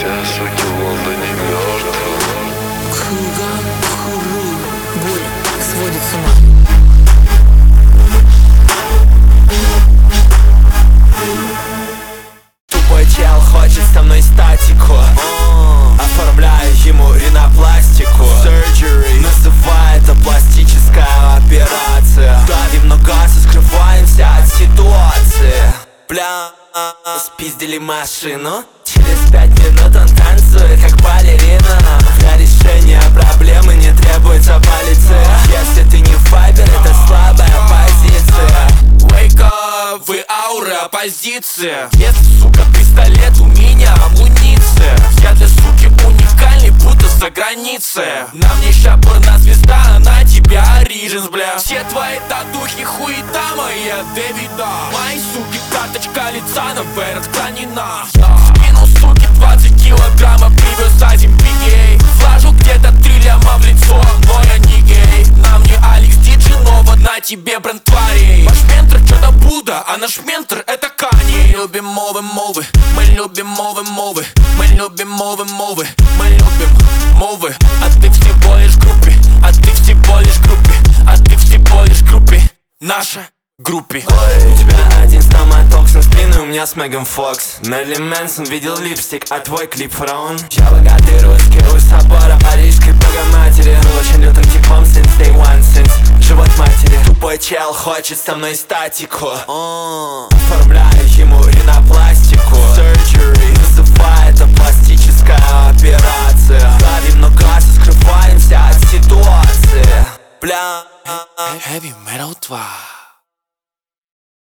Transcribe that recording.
Все суки в Лондоне мертвы. Кругом хуру, боль сводит с ума. Тупой чел хочет со мной статику. Оформляю ему ринопластику. Surgery. Называй это пластическая операция. Давим на газ и скрываемся от ситуации. Бля, спиздили машину. Через 5 минут он танцует как балерина. Для решения проблемы не требуется полиция. Если ты не файбер, это слабая позиция. Wake up, вы аура, оппозиция. Если, сука, пистолет, у меня амуниция. Я для суки уникальный, будто за границей. На мне ща порнозвезда, а на тебя Origins, бля. Все твои татухи хуета моя Дэвида. Мои суки, карточка лица на верх тканина. Скинул суки 20 килограммов, привез один бигей. Вложу где-то 3 ляма в лицо, но я не гей. На мне Алекс Диджинова, на тебе бренд тварей. Ваш ментор что-то Будда, а наш ментор это Кани. Мы любим мовы, мы любим мовы. Мы любим мовы, мы любим мовы. А ты всего лишь группе, а ты всего лишь группе, а ты всего лишь группе. Наша группе. Ой, у тебя один стоматокс на спину, у меня с Меган Фокс. Мерлин Мэнсон видел липстик, а твой клип фараон. Я богатый русский, у собора парижской богоматери. Был очень лютым типом since day one, since живот матери. Тупой чел хочет со мной статику. Оформляю ему ринопластику. Surgery. Называй это пластическая операция. Давим на газ и скрываемся от ситуации. Бля. Heavy Metal 2.